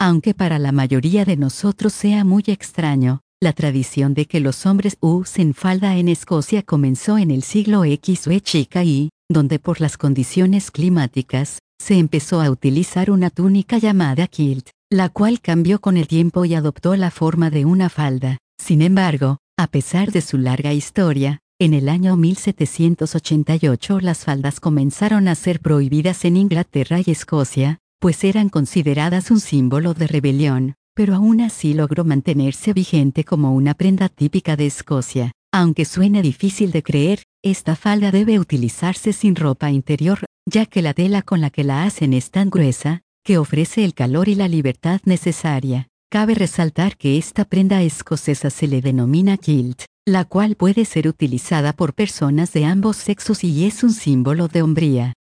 Aunque para la mayoría de nosotros sea muy extraño, la tradición de que los hombres usen falda en Escocia comenzó en el siglo XV, donde por las condiciones climáticas, se empezó a utilizar una túnica llamada kilt, la cual cambió con el tiempo y adoptó la forma de una falda. Sin embargo, a pesar de su larga historia, en el año 1788 las faldas comenzaron a ser prohibidas en Inglaterra y Escocia, pues eran consideradas un símbolo de rebelión, pero aún así logró mantenerse vigente como una prenda típica de Escocia. Aunque suene difícil de creer, esta falda debe utilizarse sin ropa interior, ya que la tela con la que la hacen es tan gruesa, que ofrece el calor y la libertad necesaria. Cabe resaltar que esta prenda escocesa se le denomina kilt, la cual puede ser utilizada por personas de ambos sexos y es un símbolo de hombría.